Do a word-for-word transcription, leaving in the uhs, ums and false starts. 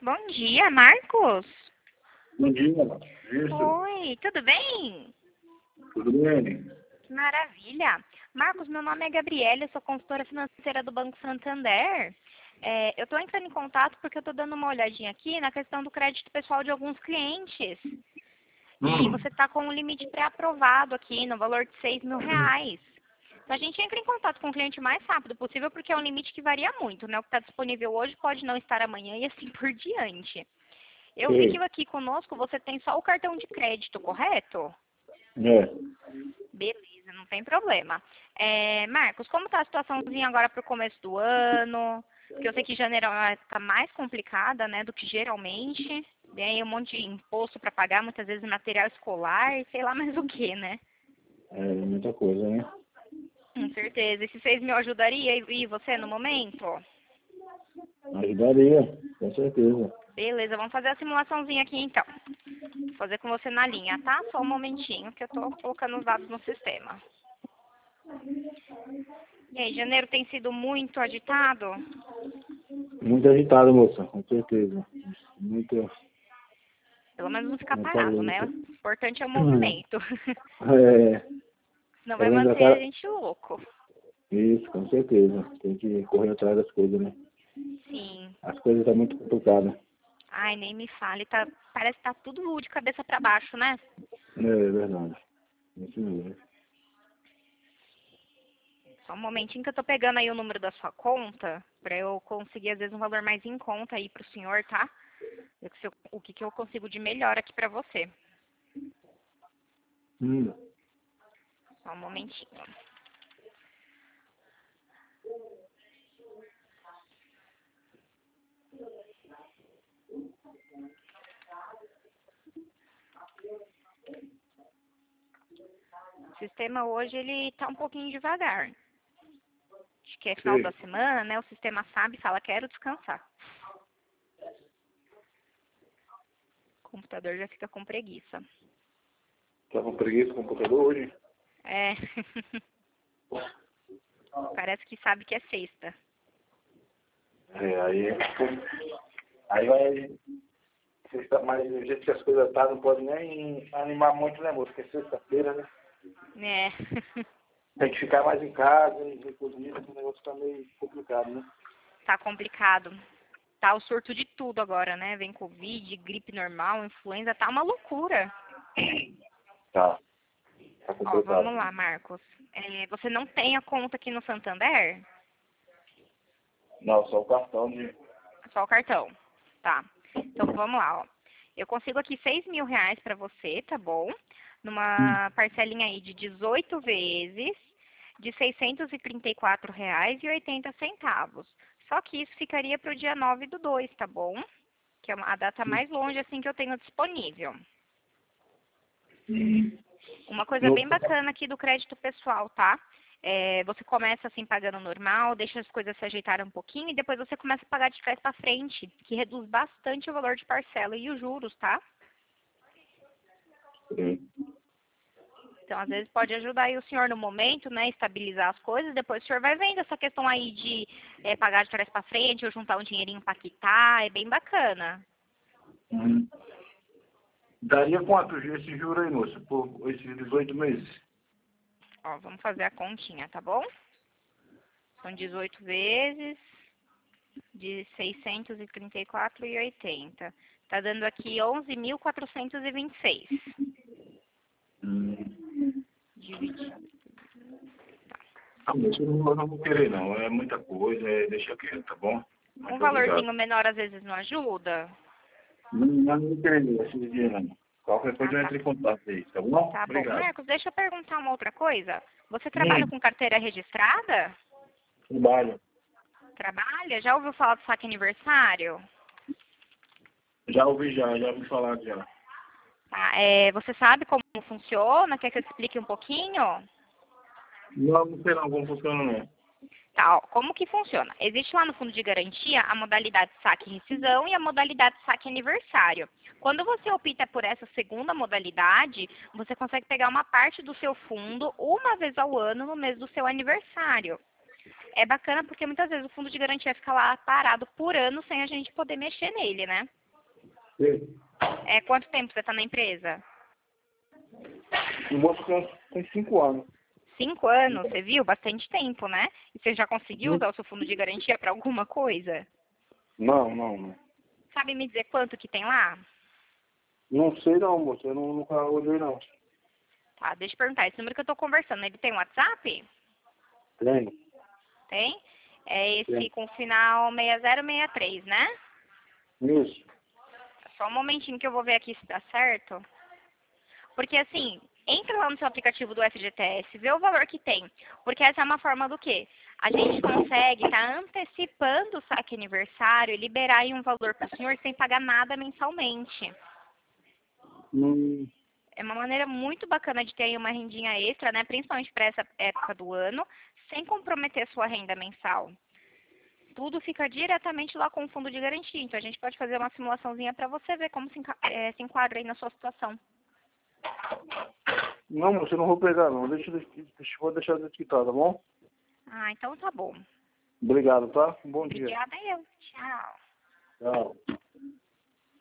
Bom dia, Marcos. Bom dia, isso. Oi, tudo bem? Tudo bem? Que maravilha. Marcos, meu nome é Gabriela, eu sou consultora financeira do Banco Santander. É, eu estou entrando em contato porque eu estou dando uma olhadinha aqui na questão do crédito pessoal de alguns clientes. E Hum. você está com um limite pré-aprovado aqui no valor de seis mil reais. Então a gente entra em contato com o cliente o mais rápido possível porque é um limite que varia muito, né? O que está disponível hoje pode não estar amanhã e assim por diante. Eu vi que Oi. aqui conosco você tem só o cartão de crédito, correto? É. Beleza, não tem problema. É, Marcos, como está a situaçãozinha agora para o começo do ano? Porque eu sei que janeiro é uma época mais complicada, né, do que geralmente. Tem aí um monte de imposto para pagar, muitas vezes material escolar e sei lá mais o que, né? É muita coisa, né? Com certeza. Esses seis mil ajudaria e e você no momento? Ajudaria, com certeza. Beleza, vamos fazer a simulaçãozinha aqui então. Vou fazer com você na linha, tá? Só um momentinho que eu tô colocando os dados no sistema. E aí, janeiro tem sido muito agitado? Muito agitado, moça, com certeza. Muito, Pelo menos não ficar muita parado, né? luta. O importante é o Hum. movimento. É. Senão É vai lembrar manter a aquela... gente louco. Isso, com certeza. Tem que correr atrás das coisas, né? Sim. As coisas estão muito complicadas. Ai, nem me fale. Tá, parece que tá tudo de cabeça pra baixo, né? É, é verdade. Isso mesmo. Só um momentinho que eu tô pegando aí o número da sua conta, pra eu conseguir, às vezes, um valor mais em conta aí pro senhor, tá? Ver se eu- O que, que eu consigo de melhor aqui pra você. Hum. Só um momentinho. O sistema hoje, ele tá um pouquinho devagar. Acho que é final da Sim. semana, né? O sistema sabe e fala, quero descansar. O computador já fica com preguiça. Tá com preguiça do computador hoje? É. Parece que sabe que é sexta. É, aí... Aí vai... Sexta, mas do jeito que as coisas estão, não pode nem animar muito, né, moço? Porque sexta-feira, né? É. Tem que ficar mais em casa e recordar, o negócio tá meio complicado, né? Tá complicado. Tá o surto de tudo agora, né? Vem Covid, gripe normal, influenza, tá uma loucura. Tá. Tá Ó, complicado. vamos lá, Marcos. É, você não tem a conta aqui no Santander? Não, só o cartão de... Só o cartão. Tá. Então vamos lá, ó. Eu consigo aqui seis mil reais pra você, tá bom? Numa parcelinha aí de dezoito vezes, de seiscentos e trinta e quatro reais e oitenta centavos. Só que isso ficaria pro dia nove do dois, tá bom? Que é uma- a data mais longe assim que eu tenho disponível. Uma coisa No... bem bacana aqui do crédito pessoal, tá? É, você começa assim pagando normal, deixa as coisas se ajeitarem um pouquinho e depois você começa a pagar de trás para frente, que reduz bastante o valor de parcela e os juros, tá? Sim. Então, às vezes pode ajudar aí o senhor no momento, né, estabilizar as coisas, depois o senhor vai vendo essa questão aí de é, pagar de trás para frente ou juntar um dinheirinho para quitar, é bem bacana. Hum. Daria quanto esse juro aí, moço? Por esses dezoito meses? Ó, vamos fazer a continha, tá bom? São dezoito vezes de seiscentos e trinta e quatro e oitenta. Tá dando aqui onze mil quatrocentos e vinte e seis. Hum. Dividido. Ah, moço, eu não, eu não vou querer, não. É muita coisa, é... deixa quieto, tá bom? Um Muito obrigado. valorzinho menor às vezes não ajuda? Não, não vou querer esse dia, não. Qualquer coisa Ah, eu tá. entro em contato aí, tá bom? Tá bom. Obrigado. Marcos, deixa eu perguntar uma outra coisa. Você trabalha Hum. com carteira registrada? Trabalho. Trabalha? Já ouviu falar do saque aniversário? Já ouvi já, já ouvi falar já. Tá, é, você sabe como funciona? Quer que eu te explique um pouquinho? Não, não sei não como funciona não. Tá, ó, como que funciona? Existe lá no fundo de garantia a modalidade saque e rescisão e a modalidade saque aniversário. Quando você opta por essa segunda modalidade, você consegue pegar uma parte do seu fundo uma vez ao ano no mês do seu aniversário. É bacana porque muitas vezes o fundo de garantia fica lá parado por ano sem a gente poder mexer nele, né? Sim. É, quanto tempo você está na empresa? O moço tem, tem cinco anos. Cinco anos, você viu? Bastante tempo, né? E você já conseguiu Hum. usar o seu fundo de garantia para alguma coisa? Não, não, não. Sabe me dizer quanto que tem lá? Não sei não, moço. Eu não, nunca olhei não. Tá, deixa eu perguntar. Esse número que eu tô conversando, ele tem WhatsApp? Tenho. Tem? É esse Tem. com final seis zero seis três, né? Isso. Só um momentinho que eu vou ver aqui se dá certo. Porque assim, entra lá no seu aplicativo do F G T S, vê o valor que tem. Porque essa é uma forma do quê? A gente consegue estar antecipando o saque aniversário e liberar aí um valor para o senhor sem pagar nada mensalmente. Hum. É uma maneira muito bacana de ter aí uma rendinha extra, né? Principalmente para essa época do ano, sem comprometer sua renda mensal. Tudo fica diretamente lá com o fundo de garantia. Então a gente pode fazer uma simulaçãozinha para você ver como se, enca é, se enquadra aí na sua situação. Não, moço, eu não vou pegar não. Deixa, deixa, deixa, vou deixar desquitado, tá bom? Ah, então tá bom. Obrigado, tá? Um bom dia. Obrigada eu. Tchau. Tchau.